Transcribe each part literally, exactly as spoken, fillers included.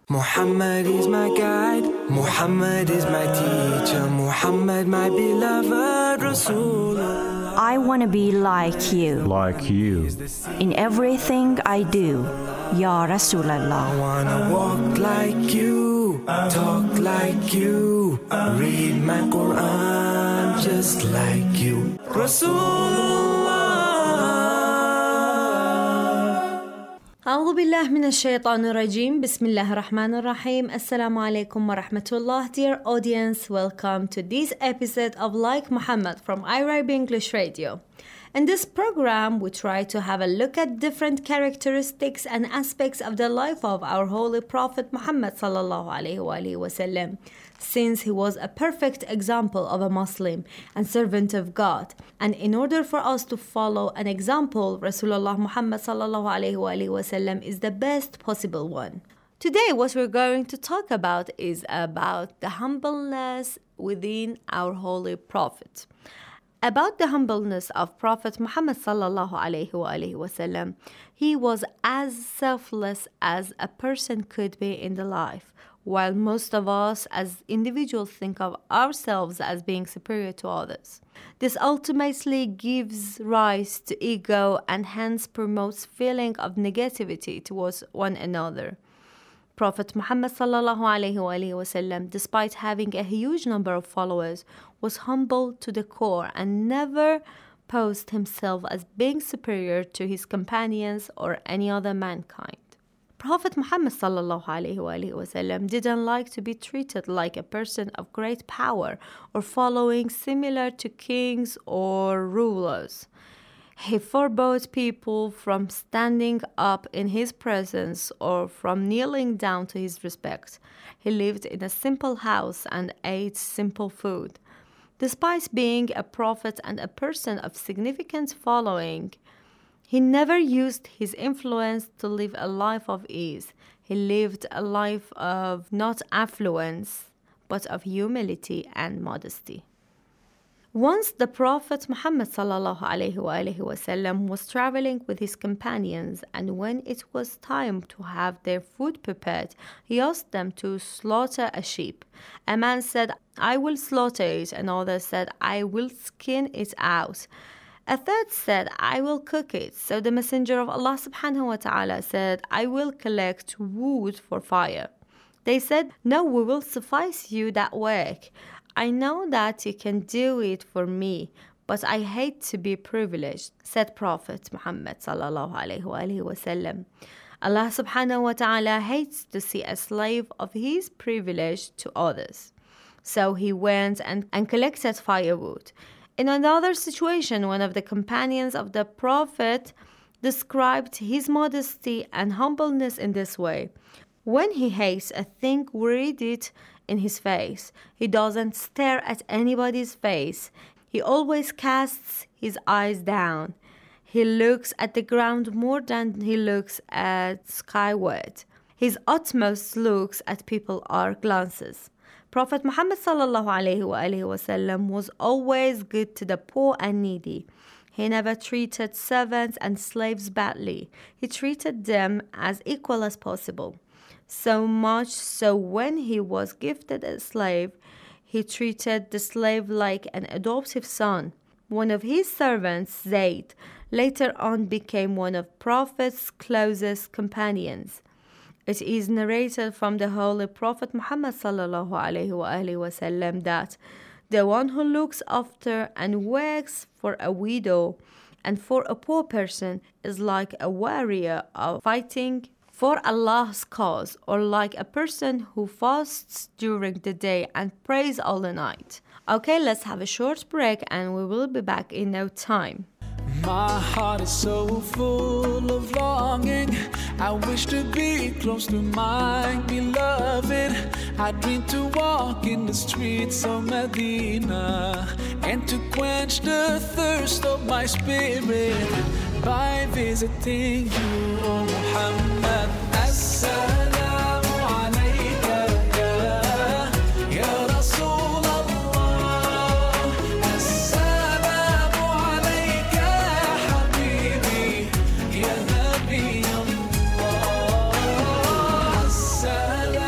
Muhammad is my guide, Muhammad is my teacher, Muhammad my beloved Rasulullah. I want to be like you. Like you. In everything I do, Ya Rasulallah. I wanna walk like you, talk like you, read my Quran just like you, Rasulullah. أعوذ بالله من الشيطان الرجيم. بسم الله الرحمن الرحيم. Assalamu alaikum wa rahmatullah. Dear audience, welcome to this episode of Like Muhammad from iRib English Radio. In this program, we try to have a look at different characteristics and aspects of the life of our Holy Prophet Muhammad sallallahu alaihi wasallam, since he was a perfect example of a Muslim and servant of God. And in order for us to follow an example, Rasulullah Muhammad sallallahu alaihi wasallam is the best possible one. Today, what we're going to talk about is about the humbleness within our Holy Prophet. About the humbleness of Prophet Muhammad sallallahu alaihi wasallam, he was as selfless as a person could be in the life, while most of us as individuals think of ourselves as being superior to others. This ultimately gives rise to ego and hence promotes feeling of negativity towards one another. Prophet Muhammad sallallahu alaihi wasallam, despite having a huge number of followers, was humble to the core and never posed himself as being superior to his companions or any other mankind. Prophet Muhammad sallallahu alaihi wasallam didn't like to be treated like a person of great power or following similar to kings or rulers. He forbade people from standing up in his presence or from kneeling down to his respect. He lived in a simple house and ate simple food. Despite being a prophet and a person of significant following, he never used his influence to live a life of ease. He lived a life of not affluence, but of humility and modesty. Once the Prophet Muhammad sallallahu alaihi wasallam was traveling with his companions, and when it was time to have their food prepared, he asked them to slaughter a sheep. A man said, "I will slaughter it." Another said, "I will skin it out." A third said, "I will cook it." So the Messenger of Allah subhanahu wa ta'ala said, "I will collect wood for fire." They said, "No, we will suffice you that work. I know that you can do it for me, but I hate to be privileged," said Prophet Muhammad sallallahu alaihi wasallam. Allah subhanahu wa ta'ala hates to see a slave of his privilege to others. So he went and, and collected firewood. In another situation, one of the companions of the Prophet described his modesty and humbleness in this way. When he hates a thing, we read it in his face. He doesn't stare at anybody's face. He always casts his eyes down. He looks at the ground more than he looks at skyward. His utmost looks at people are glances. Prophet Muhammad sallallahu alaihi wasallam was always good to the poor and needy. He never treated servants and slaves badly. He treated them as equal as possible. So much so when he was gifted a slave, he treated the slave like an adoptive son. One of his servants, Zayd, later on became one of Prophet's closest companions. It is narrated from the Holy Prophet Muhammad sallallahu alaihi wasallam that the one who looks after and works for a widow and for a poor person is like a warrior of fighting for Allah's cause, or like a person who fasts during the day and prays all the night. Okay, let's have a short break and we will be back in no time. My heart is so full of longing. I wish to be close to my beloved. I dream to walk in the streets of Medina and to quench the thirst of my spirit by visiting you, O Muhammad. As-salamu alayka ya, ya Rasul Allah. As-salamu alayka habibi, ya Nabi Allah. As-salamu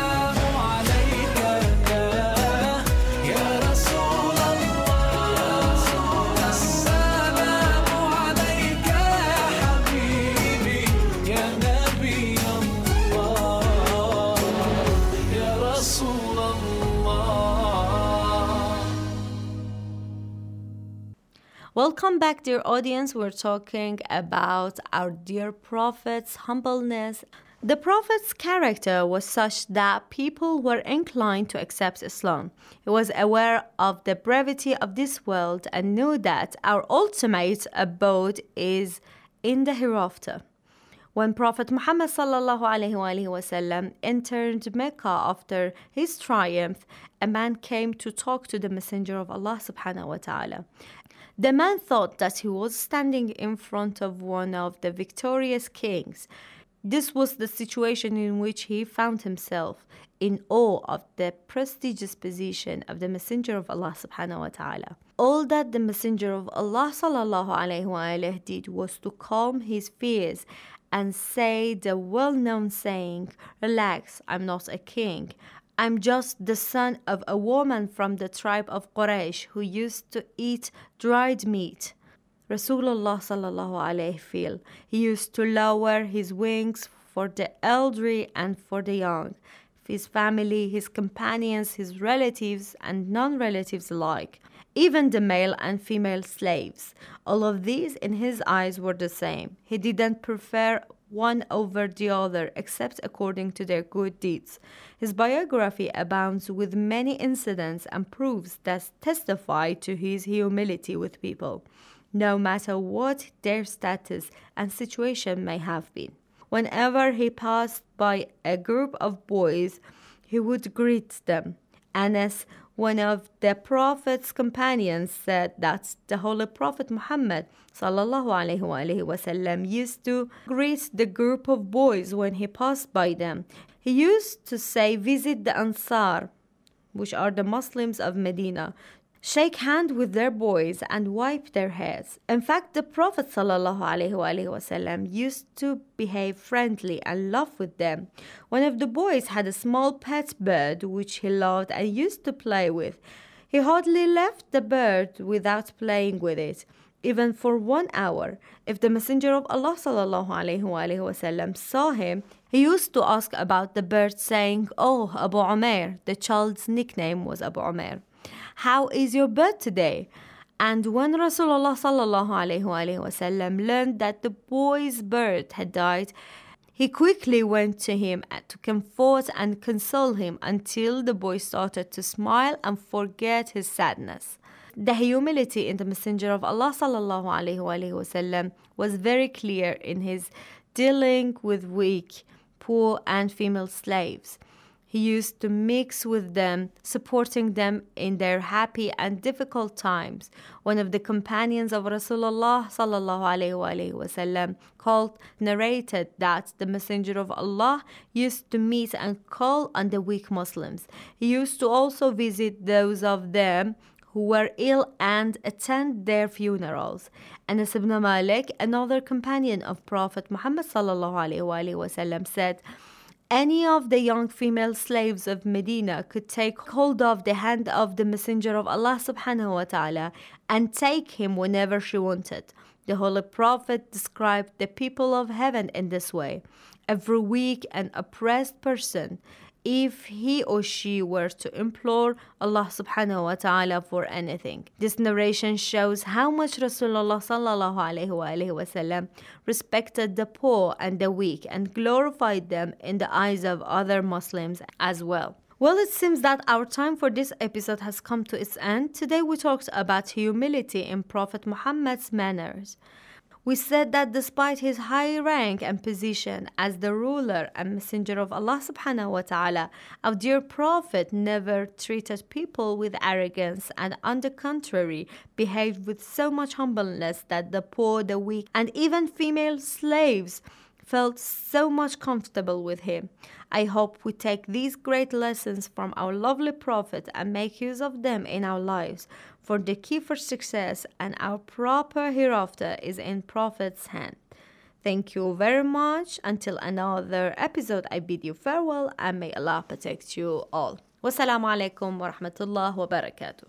Welcome back, dear audience. We're talking about our dear Prophet's humbleness. The Prophet's character was such that people were inclined to accept Islam. He was aware of the brevity of this world and knew that our ultimate abode is in the hereafter. When Prophet Muhammad sallallahu alaihi wasallam entered Mecca after his triumph, a man came to talk to the Messenger of Allah subhanahu wa ta'ala. The man thought that he was standing in front of one of the victorious kings. This was the situation in which he found himself, in awe of the prestigious position of the Messenger of Allah subhanahu wa ta'ala. All that the Messenger of Allah sallallahu alaihi wasallam did was to calm his fears and say the well-known saying, "Relax, I'm not a king. I'm just the son of a woman from the tribe of Quraysh who used to eat dried meat." Rasulullah sallallahu alayhi feel he used to lower his wings for the elderly and for the young, his family, his companions, his relatives and non-relatives alike, even the male and female slaves. All of these in his eyes were the same. He didn't prefer one over the other except according to their good deeds. His biography abounds with many incidents and proofs that testify to his humility with people, no matter what their status and situation may have been. Whenever he passed by a group of boys, he would greet them. Anas, one of the Prophet's companions, said that the Holy Prophet Muhammad sallallahu alaihi wasallam used to greet the group of boys when he passed by them. He used to say, "Visit the Ansar," which are the Muslims of Medina, shake hand with their boys and wipe their heads. In fact, the Prophet sallallahu alaihi wasallam used to behave friendly and laugh with them. One of the boys had a small pet bird which he loved and used to play with. He hardly left the bird without playing with it, even for one hour. If the Messenger of Allah sallallahu alaihi wasallam saw him, he used to ask about the bird, saying, "Oh, Abu Umair," the child's nickname was Abu Umair, "how is your bird today?" And when Rasulullah sallallahu alaihi wasallam learned that the boy's bird had died, he quickly went to him to comfort and console him until the boy started to smile and forget his sadness. The humility in the Messenger of Allah sallallahu alaihi wasallam was very clear in his dealing with weak, poor and female slaves. He used to mix with them, supporting them in their happy and difficult times. One of the companions of Rasulullah sallallahu alaihi wasallam called narrated that the Messenger of Allah used to meet and call on the weak Muslims. He used to also visit those of them who were ill and attend their funerals. Anas ibn Malik, another companion of Prophet Muhammad sallallahu alaihi wasallam, said, "Any of the young female slaves of Medina could take hold of the hand of the Messenger of Allah subhanahu wa ta'ala and take him whenever she wanted." The Holy Prophet described the people of heaven in this way: every weak and oppressed person, if he or she were to implore Allah subhanahu wa ta'ala for anything. This narration shows how much Rasulullah sallallahu alaihi wasallam respected the poor and the weak and glorified them in the eyes of other Muslims as well. Well, it seems that our time for this episode has come to its end. Today we talked about humility in Prophet Muhammad's manners. We said that despite his high rank and position as the ruler and messenger of Allah subhanahu wa ta'ala, our dear Prophet never treated people with arrogance and on the contrary, behaved with so much humbleness that the poor, the weak, and even female slaves felt so much comfortable with him. I hope we take these great lessons from our lovely Prophet and make use of them in our lives, for the key for success and our proper hereafter is in Prophet's hand. Thank you very much. Until another episode, I bid you farewell and may Allah protect you all. Wassalamu alaikum wa rahmatullah wa barakatuh.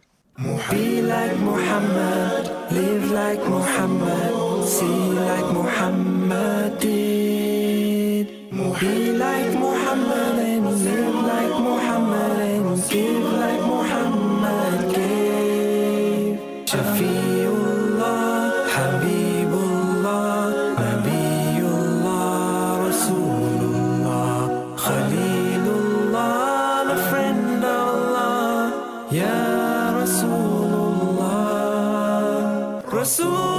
Be like Muhammad, live like Muhammad, see like Muhammad did. Be like Muhammad and live like Muhammad and give like Muhammad gave. Shafi'ullah Habibullah, Nabiullah, Rasulullah, Khalilullah, the friend of Allah, Ya Rasulullah, Rasul.